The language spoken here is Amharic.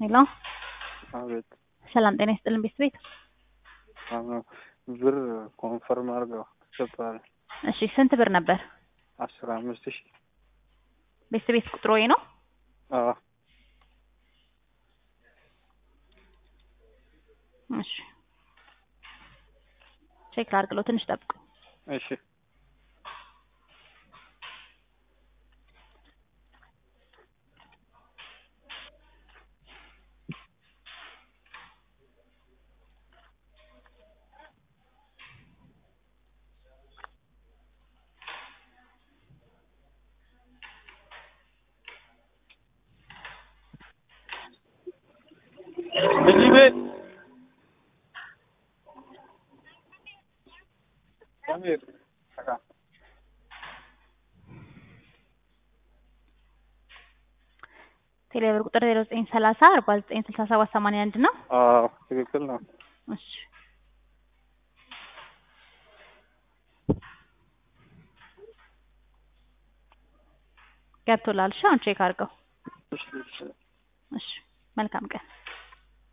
ሄሎ አቤት። ሰላም ጤና ይስጥልን ቤት ብር ኮንፈርም አድርገው ተሰጥቷል። እሺ ስንት ብር ነበር? 15,000 ቤት ቁጥሩ ወይ ነው? አዎ እሺ ቼክ አድርግለው ትንሽ ጠብቁ። እሺ አሜር ቴሌብር ቁጥር 0930 4967 81 ነው። አዎ ትክክል ነው። እሺ ገብቶላል። እሺ አሁን ቼክ አድርገው። እሺ እሺ መልካም ቀን።